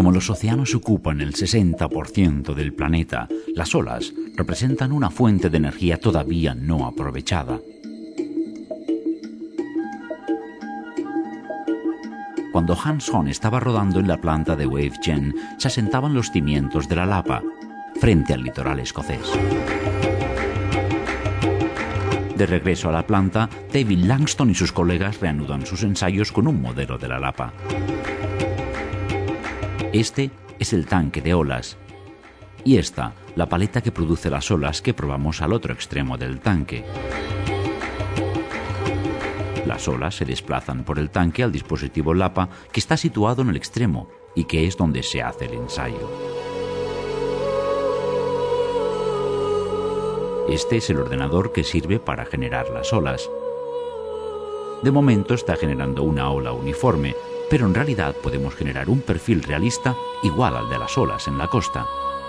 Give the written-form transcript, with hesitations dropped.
Como los océanos ocupan el 60% del planeta, las olas representan una fuente de energía todavía no aprovechada. Cuando Hans Hahn estaba rodando en la planta de WaveGen, se asentaban los cimientos de la Lapa, frente al litoral escocés. De regreso a la planta, David Langston y sus colegas reanudan sus ensayos con un modelo de la Lapa. Este es el tanque de olas y esta, la paleta que produce las olas que probamos al otro extremo del tanque. Las olas se desplazan por el tanque al dispositivo Lapa que está situado en el extremo y que es donde se hace el ensayo. Este es el ordenador que sirve para generar las olas. De momento está generando una ola uniforme, pero en realidad podemos generar un perfil realista igual al de las olas en la costa.